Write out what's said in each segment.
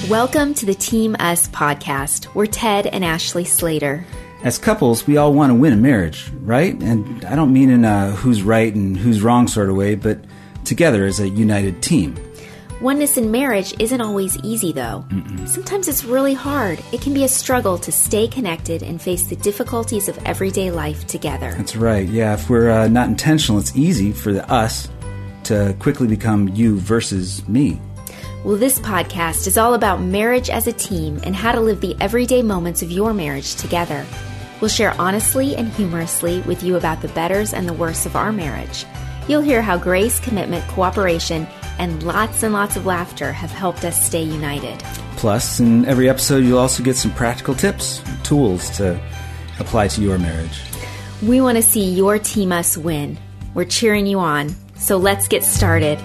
Welcome to the Team Us podcast. We're Ted and Ashley Slater. As couples, we all want to win a marriage, right? And I don't mean in a who's right and who's wrong sort of way, but together as a united team. Oneness in marriage isn't always easy, though. Sometimes it's really hard. It can be a struggle to stay connected and face the difficulties of everyday life together. That's right. Yeah, if we're not intentional, it's easy for us to quickly become you versus me. Well, this podcast is all about marriage as a team and how to live the everyday moments of your marriage together. We'll share honestly and humorously with you about the betters and the worsts of our marriage. You'll hear how grace, commitment, cooperation, and lots of laughter have helped us stay united. Plus, in every episode, you'll also get some practical tips, tools to apply to your marriage. We want to see your Team Us win. We're cheering you on. So let's get started.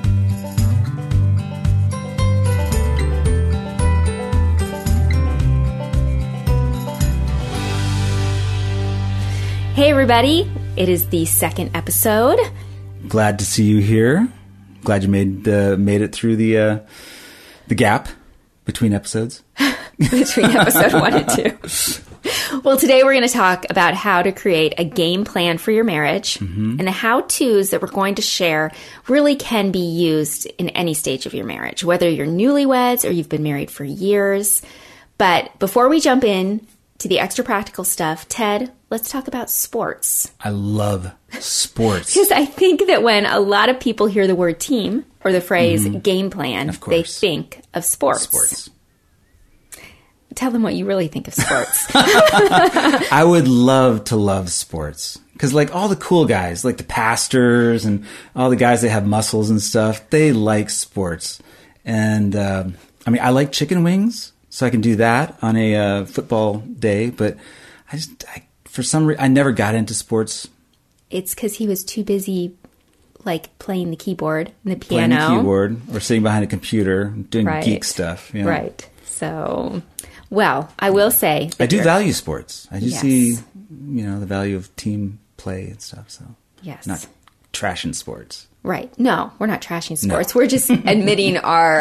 Hey everybody, it is the second episode. Glad to see you here. Glad you made it through the gap between episodes. Between episode 1 and 2. Well, today we're going to talk about how to create a game plan for your marriage. And the how-tos that we're going to share really can be used in any stage of your marriage, whether you're newlyweds or you've been married for years. But before we jump in to the extra practical stuff, Ted, let's talk about sports. I love sports. Because I think that when a lot of people hear the word team or the phrase game plan, they think of sports. Tell them what you really think of sports. I would love to love sports. Because like all the cool guys, like the pastors and all the guys that have muscles and stuff, they like sports. And I like chicken wings. So I can do that on a football day, but for some reason, I never got into sports. It's because he was too busy, like, playing the keyboard and the piano. Playing the keyboard or sitting behind a computer doing geek stuff. You know? Right. So, well, I will say... I do value sports. I do see, the value of team play and stuff. So, not trashing sports. Right. No, we're not trashing sports. No. We're just admitting our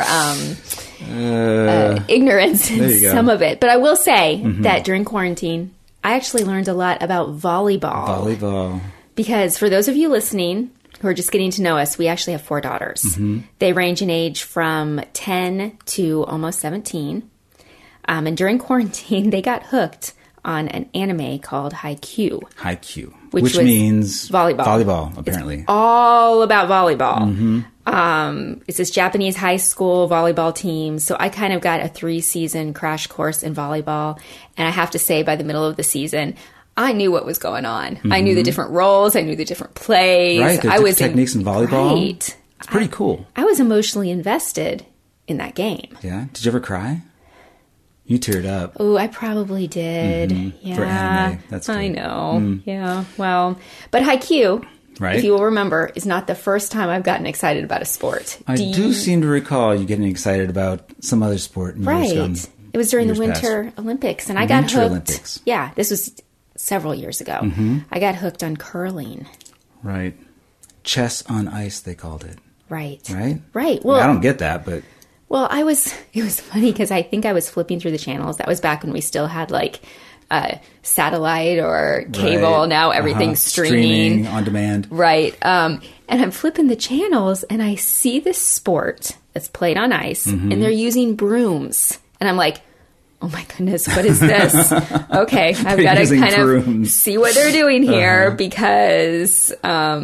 ignorance in some of it. But I will say that during quarantine, I actually learned a lot about volleyball. Because for those of you listening who are just getting to know us, we actually have 4 daughters. They range in age from 10 to almost 17. And during quarantine, they got hooked on an anime called Haikyuu. Which means volleyball. Volleyball, apparently. It's all about volleyball. It's this Japanese high school volleyball team. So I kind of got a 3-season crash course in volleyball. And I have to say, by the middle of the season, I knew what was going on. I knew the different roles. I knew the different plays. Right, the different techniques in volleyball. Right. It's pretty cool. I was emotionally invested in that game. Yeah? Did you ever cry? You teared up. Oh, I probably did. Yeah. For anime. That's good. I know. Yeah. Well, but Haikyuu, if you will remember, is not the first time I've gotten excited about a sport. I do seem to recall you getting excited about some other sport. Right. It was during the Winter Olympics, and I got hooked. Olympics. Yeah, this was several years ago. I got hooked on curling. Right. Chess on ice, they called it. Right. Right. Well, I don't get that, but... Well, it was funny because I think I was flipping through the channels. That was back when we still had like satellite or cable. Right. Now everything's streaming on demand. Right. And I'm flipping the channels and I see this sport that's played on ice and they're using brooms. And I'm like, oh my goodness, what is this? Okay, I've got to kind of see what they're doing here because,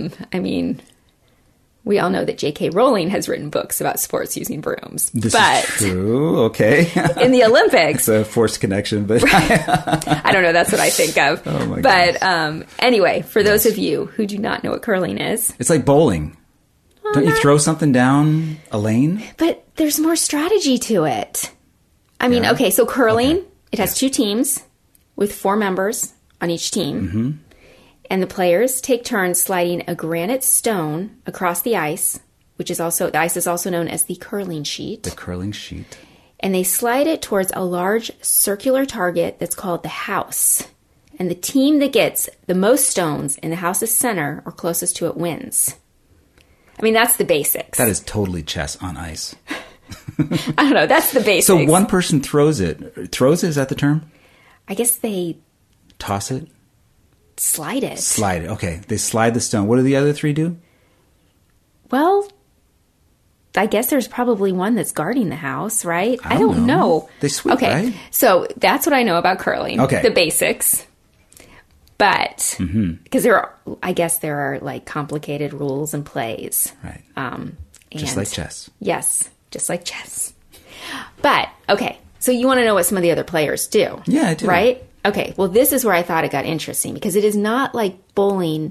we all know that J.K. Rowling has written books about sports using brooms. This is true. Okay. In the Olympics. It's a forced connection, but... I don't know. That's what I think of. Oh my God. Anyway, for those of you who do not know what curling is... It's like bowling. Don't you throw something down a lane? But there's more strategy to it. Okay, so curling, it has 2 teams with 4 members on each team. And the players take turns sliding a granite stone across the ice, the ice is also known as the curling sheet. The curling sheet. And they slide it towards a large circular target that's called the house. And the team that gets the most stones in the house's center or closest to it wins. That's the basics. That is totally chess on ice. I don't know. That's the basics. So one person throws it. Throws it, is that the term? I guess they Toss it? slide it. Slide it. Okay. They slide the stone. What do the other three do? Well, I guess there's probably one that's guarding the house, right? I don't know. They sweep, okay. right? So that's what I know about curling. Okay. The basics. But, because I guess there are like complicated rules and plays. Right. and Just like chess. Yes, just like chess. But, okay, so you want to know what some of the other players do. Yeah, I do. Right? Okay, well, this is where I thought it got interesting because it is not like bowling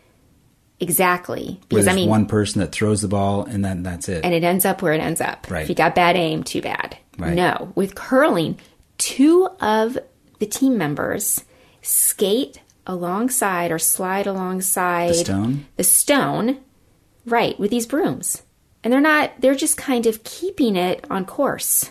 exactly. Where Because, there's one person that throws the ball and then that's it. And it ends up where it ends up. Right. If you got bad aim, too bad. Right. No, with curling, 2 of the team members skate alongside or slide alongside The stone, right, with these brooms. And they're just kind of keeping it on course.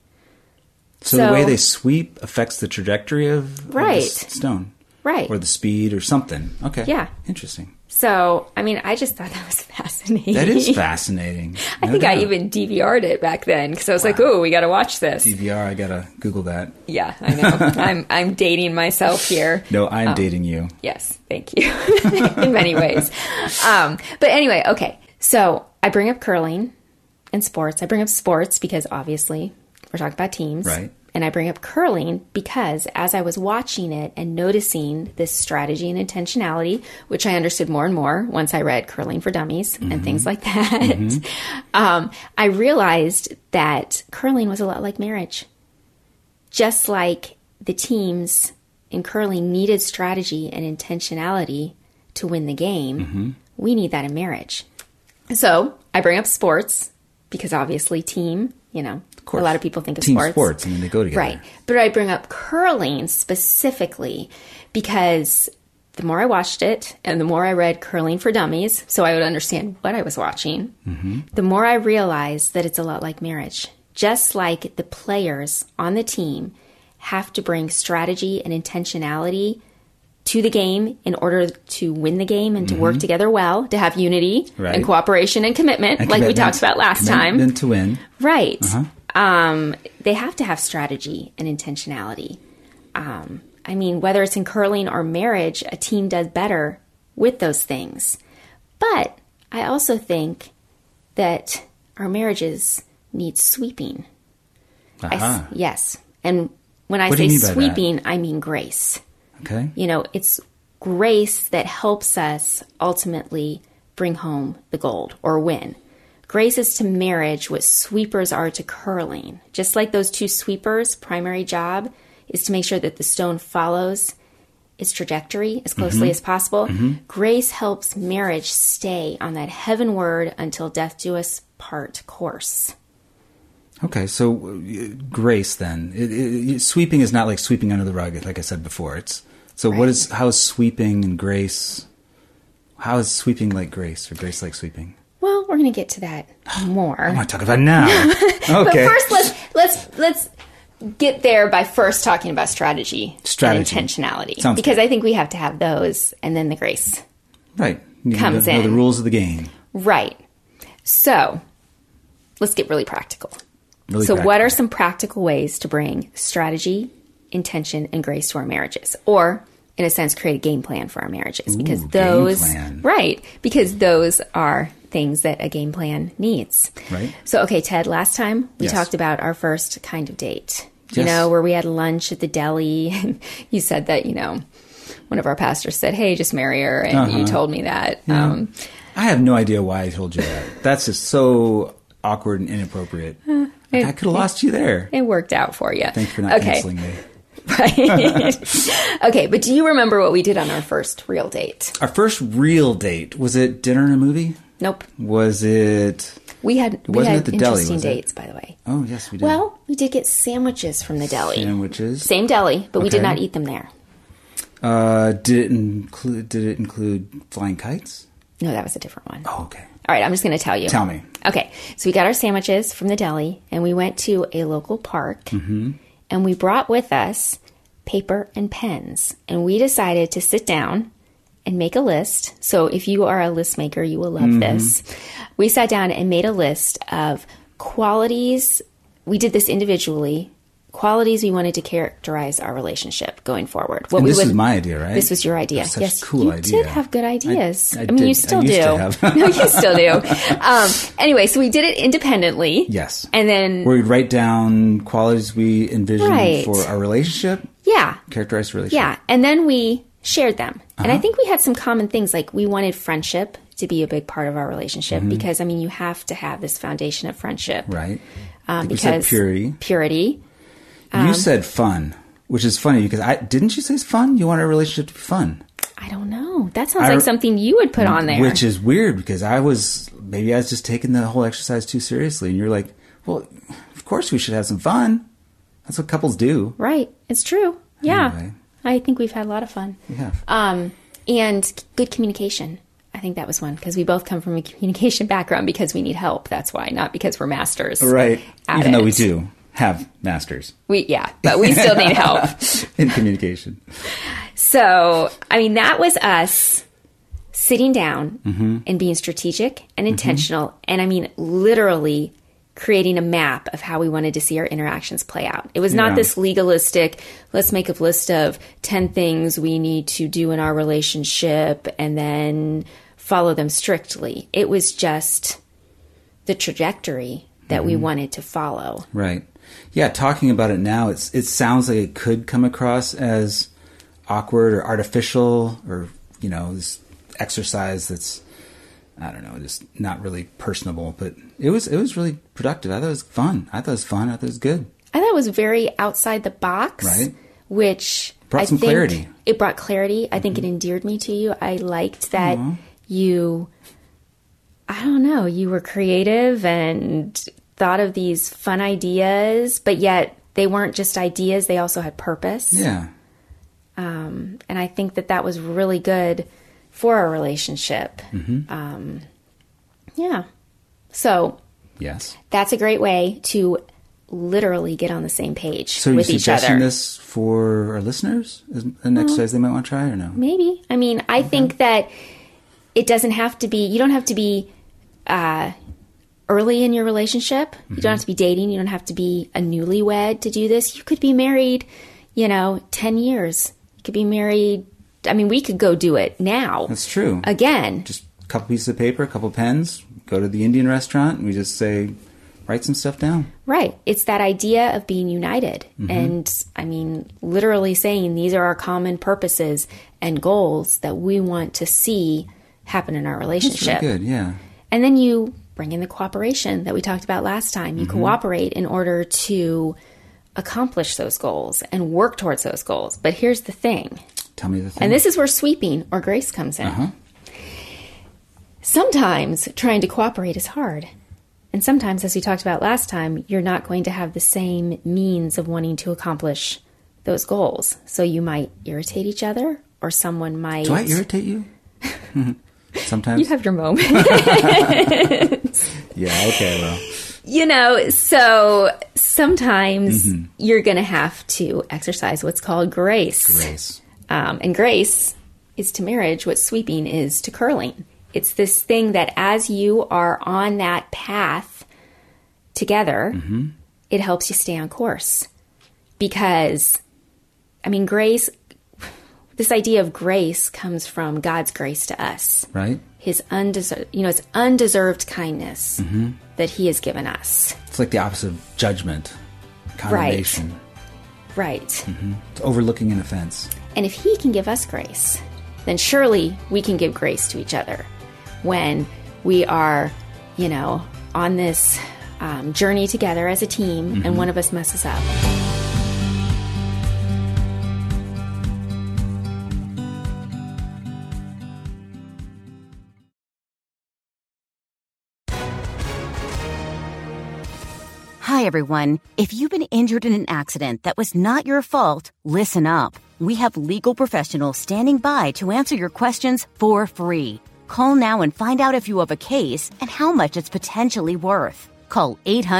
So the way they sweep affects the trajectory of the stone. Right. Or the speed or something. Okay. Yeah. Interesting. So, I mean, I just thought that was fascinating. That is fascinating. I think I even DVR'd it back then because I was like, "Oh, we got to watch this." DVR, I gotta Google that. Yeah, I know. I'm dating myself here. No, I'm dating you. Yes, thank you. In many ways. But anyway, okay. So I bring up curling and sports. I bring up sports because obviously we're talking about teams. Right. And I bring up curling because as I was watching it and noticing this strategy and intentionality, which I understood more and more once I read Curling for Dummies and things like that, I realized that curling was a lot like marriage. Just like the teams in curling needed strategy and intentionality to win the game, we need that in marriage. So I bring up sports because obviously team, a lot of people think of team sports. I mean, they go together. Right. But I bring up curling specifically because the more I watched it and the more I read Curling for Dummies, so I would understand what I was watching, the more I realized that it's a lot like marriage. Just like the players on the team have to bring strategy and intentionality to the game in order to win the game and to work together well, to have unity and cooperation and commitment, like we talked about last time. Commitment to win. Right. They have to have strategy and intentionality. I mean, whether it's in curling or marriage, a team does better with those things. But I also think that our marriages need sweeping. Yes. And when I say sweeping, I mean grace. Okay. It's grace that helps us ultimately bring home the gold or win. Grace is to marriage what sweepers are to curling. Just like those 2 sweepers' primary job is to make sure that the stone follows its trajectory as closely as possible. Grace helps marriage stay on that heavenward until death do us part course. Okay, so grace then. Sweeping is not like sweeping under the rug, like I said before. How is sweeping and grace? How is sweeping like grace or grace like sweeping? Well, we're going to get to that more. I want to talk about it now. Okay. But first, let's get there by first talking about strategy. And intentionality. Sounds because good. I think we have to have those, and then the grace right comes know in. The rules of the game. Right. So let's get really practical. What are some practical ways to bring strategy, intention, and grace to our marriages? Or, in a sense, create a game plan for our marriages. Because because those are things that a game plan needs. Right. So, okay, Ted, last time we talked about our first kind of date. Yes. Where we had lunch at the deli. And you said that, one of our pastors said, hey, just marry her. And you told me that. Yeah. I have no idea why I told you that. That's just so awkward and inappropriate. I could have lost you there. It worked out for you. Thanks for not canceling me. Right. Okay, but do you remember what we did on our first real date? Our first real date, was it dinner and a movie? Nope. Was it? We had at the deli, interesting dates, by the way. Oh, yes, we did. Well, we did get sandwiches from the deli. Sandwiches? Same deli, but we did not eat them there. Did it include flying kites? No, that was a different one. Oh, okay. All right, I'm just going to tell you. Tell me. Okay, so we got our sandwiches from the deli, and we went to a local park, and we brought with us paper and pens, and we decided to sit down and make a list. So if you are a list maker, you will love this. We sat down and made a list of qualities, we did this individually, qualities we wanted to characterize our relationship going forward. And this is my idea, right? This was your idea. Such yes, a cool you idea. did have good ideas. I mean, did. you still I used do. to have. No, you still do. Anyway, so we did it independently. Yes. And then we'd write down qualities we envisioned for our relationship. Yeah. Characterize the relationship. Yeah. And then we shared them. And I think we had some common things, like we wanted friendship to be a big part of our relationship because, I mean, you have to have this foundation of friendship. Right. Because purity. Purity. You said fun, which is funny because didn't you say it's fun? You want our relationship to be fun. I don't know. That sounds like something you would put on there. Which is weird because maybe I was just taking the whole exercise too seriously. And you're like, well, of course we should have some fun. That's what couples do. Right. It's true. Yeah. Anyway. I think we've had a lot of fun. We have. And good communication. I think that was one because we both come from a communication background because we need help. That's why, not because we're masters. Right. Even though we do have masters. But we still need help. In communication. So, I mean, that was us sitting down and being strategic and intentional. And I mean, literally creating a map of how we wanted to see our interactions play out. It was not this legalistic, let's make a list of 10 things we need to do in our relationship and then follow them strictly. It was just the trajectory that we wanted to follow. Right. Yeah, talking about it now, it sounds like it could come across as awkward or artificial or, this exercise that's, I don't know, just not really personable. But it was really productive. I thought it was fun. I thought it was good. I thought it was very outside the box. Right. Which brought some clarity. It brought clarity. I think it endeared me to you. I liked that you were creative and thought of these fun ideas, but yet they weren't just ideas. They also had purpose. Yeah. And I think that was really good for our relationship. Yeah. So yes, that's a great way to literally get on the same page with each other. So you're suggesting this for our listeners? Is an exercise they might want to try or no? Maybe. I mean, I think that it doesn't have to be, you don't have to be early in your relationship. You don't have to be dating. You don't have to be a newlywed to do this. You could be married, 10 years. You could be married. I mean, we could go do it now. That's true. Again. Just a couple pieces of paper, a couple pens, go to the Indian restaurant, and we just say, write some stuff down. Right. It's that idea of being united. And, I mean, literally saying these are our common purposes and goals that we want to see happen in our relationship. That's really good, yeah. And then you bring in the cooperation that we talked about last time. You cooperate in order to accomplish those goals and work towards those goals. But here's the thing. Tell me the thing. And this is where sweeping or grace comes in. Sometimes trying to cooperate is hard. And sometimes, as we talked about last time, you're not going to have the same means of wanting to accomplish those goals. So you might irritate each other, or someone might... Do I irritate you? Sometimes. You have your moments. Yeah, okay, well... So sometimes you're going to have to exercise what's called grace. And grace is to marriage what sweeping is to curling. It's this thing that as you are on that path together, it helps you stay on course. Because, I mean, grace, this idea of grace comes from God's grace to us. Right. His undeserved kindness that he has given us. It's like the opposite of judgment, condemnation. Right. It's overlooking an offense. And if he can give us grace, then surely we can give grace to each other when we are, on this journey together as a team and one of us messes up. Hi, everyone. If you've been injured in an accident that was not your fault, listen up. We have legal professionals standing by to answer your questions for free. Call now and find out if you have a case and how much it's potentially worth. Call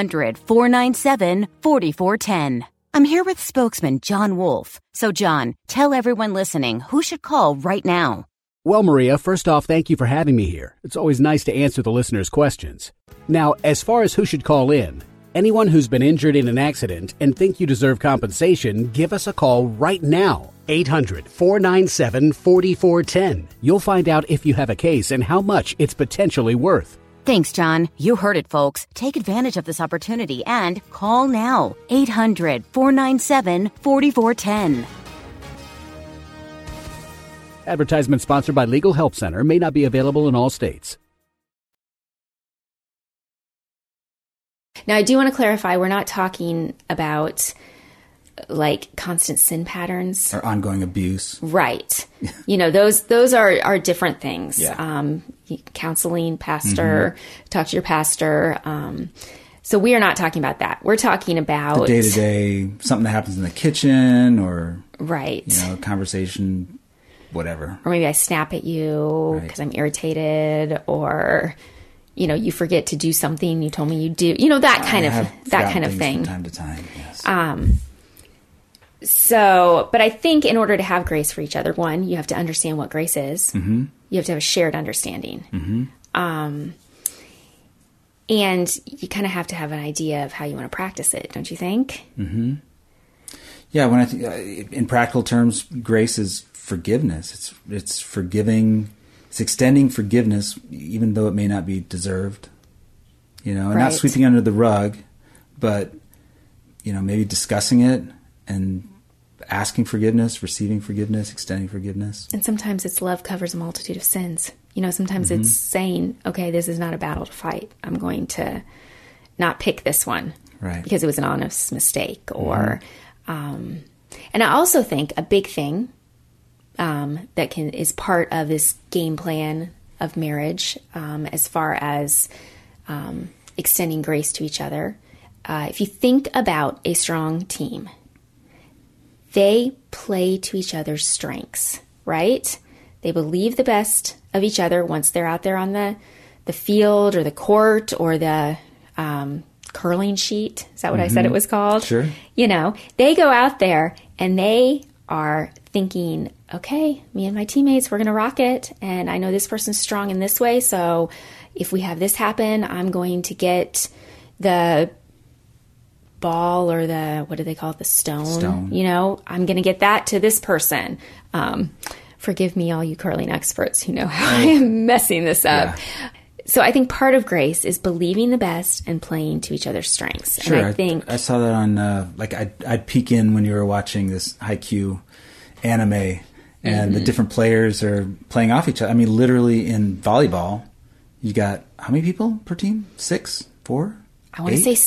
800-497-4410. I'm here with spokesman John Wolf. So, John, tell everyone listening who should call right now. Well, Maria, first off, thank you for having me here. It's always nice to answer the listeners' questions. Now, as far as who should call in, anyone who's been injured in an accident and think you deserve compensation, give us a call right now. 800-497-4410. You'll find out if you have a case and how much it's potentially worth. Thanks, John. You heard it, folks. Take advantage of this opportunity and call now. 800-497-4410. Advertisement sponsored by Legal Help Center. May not be available in all states. Now, I do want to clarify, we're not talking about like constant sin patterns or ongoing abuse. Right. Those are different things. Yeah. Counseling, pastor, talk to your pastor. So we are not talking about that. We're talking about the day-to-day, something that happens in the kitchen or, right. Conversation, whatever. Or maybe I snap at you because I'm irritated, or, you forget to do something you told me you do, that kind of thing. From time to time, yes. But I think in order to have grace for each other, one, you have to understand what grace is. Mm-hmm. You have to have a shared understanding. Mm-hmm. And you kind of have to have an idea of how you want to practice it, don't you think? Mm-hmm. Yeah, when I think in practical terms, grace is forgiveness. It's forgiving. It's extending forgiveness, even though it may not be deserved. And not sweeping under the rug, but maybe discussing it and asking forgiveness, receiving forgiveness, extending forgiveness. And sometimes it's love covers a multitude of sins. Sometimes it's saying, okay, this is not a battle to fight. I'm going to not pick this one because it was an honest mistake. Or, and I also think a big thing that is part of this game plan of marriage, as far as extending grace to each other. If you think about a strong team, they play to each other's strengths, right? They believe the best of each other once they're out there on the field or the court or the curling sheet. Is that what I said it was called? Sure. They go out there and they are thinking, okay, me and my teammates, we're going to rock it. And I know this person's strong in this way. So if we have this happen, I'm going to get the ball or what do they call it? The stone. I'm going to get that to this person. Forgive me, all you curling experts who know how I am messing this up. Yeah. So I think part of grace is believing the best and playing to each other's strengths. Sure. And I think I saw that on, I'd peek in when you were watching this Haikyuu anime and the different players are playing off each other. I mean, literally in volleyball, you got how many people per team? 6? 4? I want to say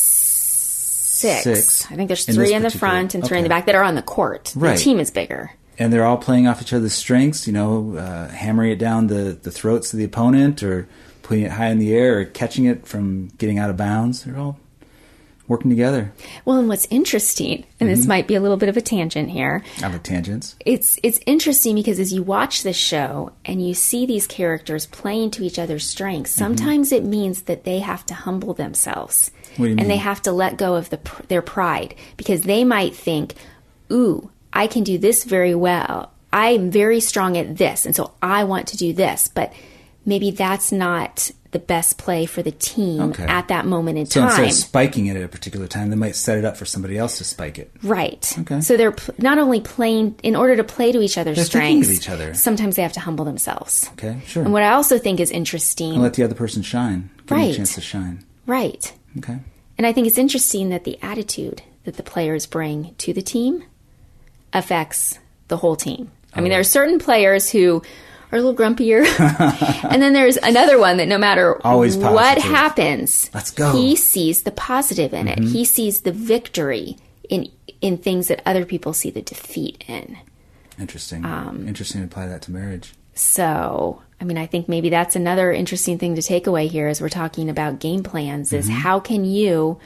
6. I think there's 3 in the front and 3 in the back that are on the court. Right. The team is bigger. And they're all playing off each other's strengths, hammering it down the throats of the opponent or putting it high in the air or catching it from getting out of bounds. They're all working together. Well, and what's interesting, and this might be a little bit of a tangent here. I like tangents. It's interesting because as you watch this show and you see these characters playing to each other's strengths, sometimes it means that they have to humble themselves. What do you mean? And they have to let go of their pride because they might think, ooh, I can do this very well. I'm very strong at this, and so I want to do this. But maybe that's not the best play for the team at that moment in time. So instead of spiking it at a particular time, they might set it up for somebody else to spike it. Right. Okay. So they're not only playing, in order to play to each other's strengths, of each other. Sometimes they have to humble themselves. Okay, sure. And what I also think is interesting... And let the other person shine. Give them a chance to shine. Right. Okay. And I think it's interesting that the attitude that the players bring to the team affects the whole team. I mean, there are certain players who are a little grumpier. And then there's another one that no matter what happens, let's go. He sees the positive in it. He sees the victory in things that other people see the defeat in. Interesting. Interesting to apply that to marriage. So, I mean, I think maybe that's another interesting thing to take away here as we're talking about game plans is how can you,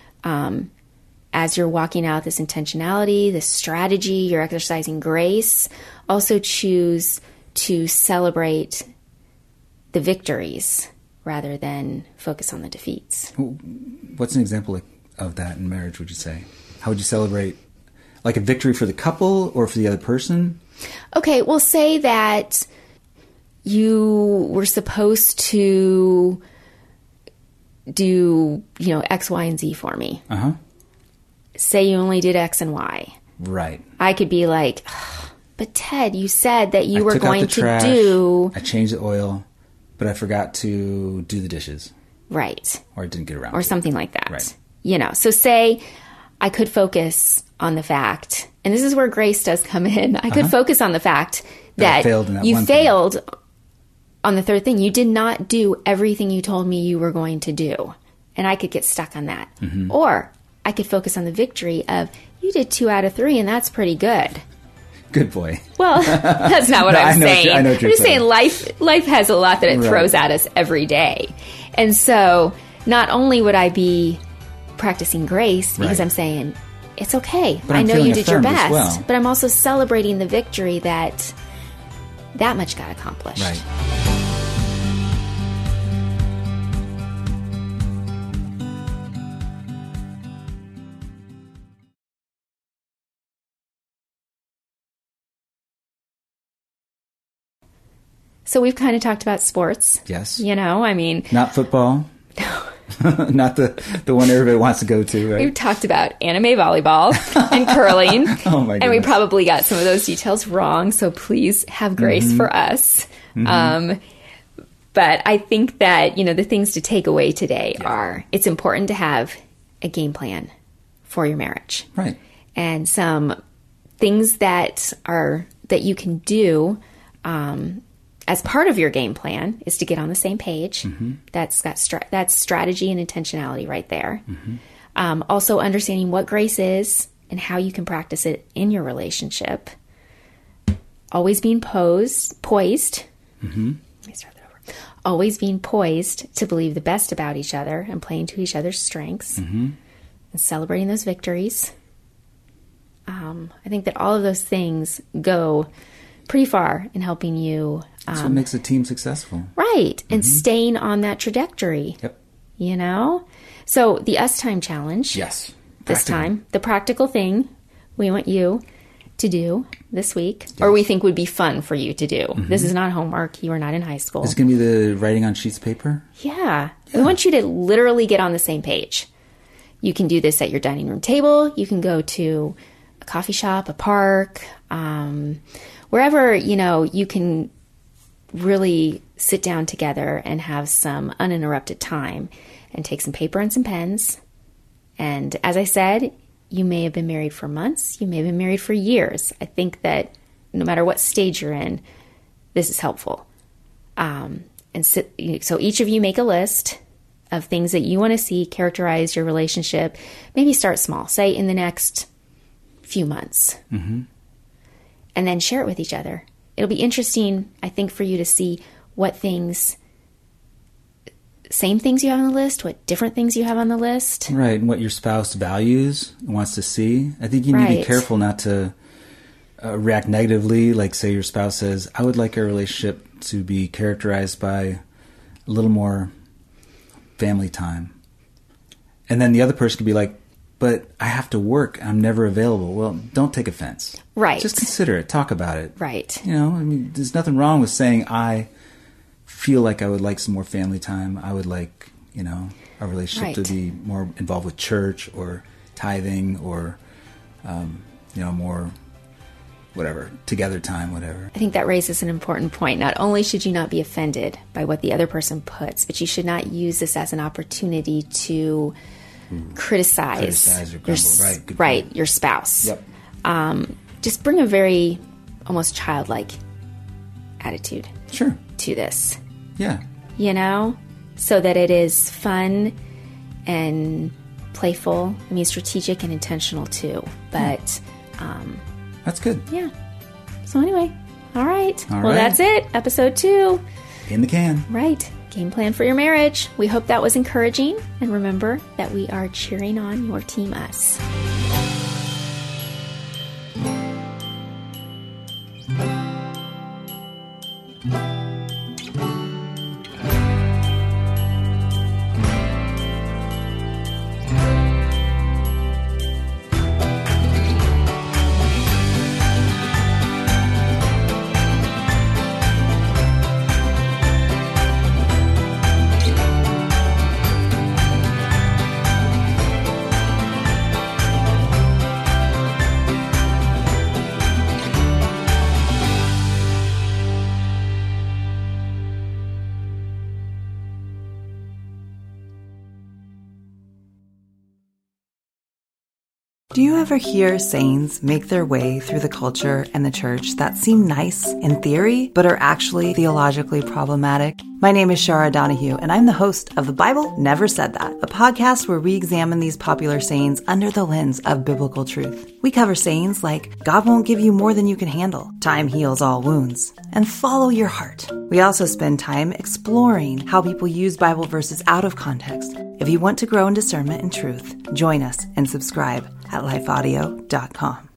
as you're walking out this intentionality, this strategy, you're exercising grace, also choose to celebrate the victories rather than focus on the defeats. What's an example of that in marriage, would you say? How would you celebrate, like a victory for the couple or for the other person? Okay, well, say that you were supposed to do, X, Y, and Z for me. Uh-huh. Say you only did X and Y. Right. I could be like, but Ted, you said that you were going to trash, do... I changed the oil, but I forgot to do the dishes. Right. Or I didn't get around to or it. something like that. Right. So say I could focus on the fact, and this is where grace does come in. I could focus on the fact that you failed on the third thing. You did not do everything you told me you were going to do. And I could get stuck on that. Mm-hmm. Or I could focus on the victory of you did 2 out of 3 and that's pretty good. Good boy. Well, that's not what I'm saying. I know what you're I'm just saying life has a lot that it throws at us every day. And so not only would I be practicing grace because I'm saying, it's okay. I know you did your best. But I'm also celebrating the victory that much got accomplished. Right. So we've kind of talked about sports. Yes. Not football. No. Not the one everybody wants to go to, right? We've talked about anime volleyball and curling. Oh my goodness. And we probably got some of those details wrong, so please have grace for us. Mm-hmm. But I think that, the things to take away today are it's important to have a game plan for your marriage. Right. And some things that you can do as part of your game plan is to get on the same page. Mm-hmm. That's strategy and intentionality right there. Mm-hmm. Also understanding what grace is and how you can practice it in your relationship. Always being poised. Mm-hmm. Let me start that over. Always being poised to believe the best about each other and playing to each other's strengths. Mm-hmm. And celebrating those victories. I think that all of those things go pretty far in helping you. That's what makes a team successful. Right. Mm-hmm. And staying on that trajectory. Yep. So the Us Time Challenge. Yes. This time, the practical thing we want you to do this week, or we think would be fun for you to do. Mm-hmm. This is not homework. You are not in high school. Is it going to be the writing on sheets of paper? Yeah. We want you to literally get on the same page. You can do this at your dining room table. You can go to a coffee shop, a park, wherever, you can really sit down together and have some uninterrupted time and take some paper and some pens. And as I said, you may have been married for months. You may have been married for years. I think that no matter what stage you're in, this is helpful. So each of you make a list of things that you want to see characterize your relationship. Maybe start small, say in the next few months. Mm-hmm. And then share it with each other. It'll be interesting, I think, for you to see what things, same things you have on the list, what different things you have on the list. Right, and what your spouse values and wants to see. I think you need to be careful not to react negatively. Like, say your spouse says, I would like our relationship to be characterized by a little more family time. And then the other person could be like, but I have to work. I'm never available. Well, don't take offense. Right. Just consider it. Talk about it. Right. There's nothing wrong with saying, I feel like I would like some more family time. I would like, our relationship to be more involved with church or tithing or, more whatever, together time, whatever. I think that raises an important point. Not only should you not be offended by what the other person puts, but you should not use this as an opportunity to criticize or grumble. Your spouse. Yep. Just bring a very almost childlike attitude to this. Yeah. So that it is fun and playful. I mean, strategic and intentional too. But that's good. Yeah. So anyway, all right. Well, that's it. Episode 2. In the can. Right. Game plan for your marriage. We hope that was encouraging. And remember that we are cheering on your Team Us. Do you ever hear sayings make their way through the culture and the church that seem nice in theory, but are actually theologically problematic? My name is Shara Donahue, and I'm the host of The Bible Never Said That, a podcast where we examine these popular sayings under the lens of biblical truth. We cover sayings like, God won't give you more than you can handle, time heals all wounds, and follow your heart. We also spend time exploring how people use Bible verses out of context. If you want to grow in discernment and truth, join us and subscribe at lifeaudio.com.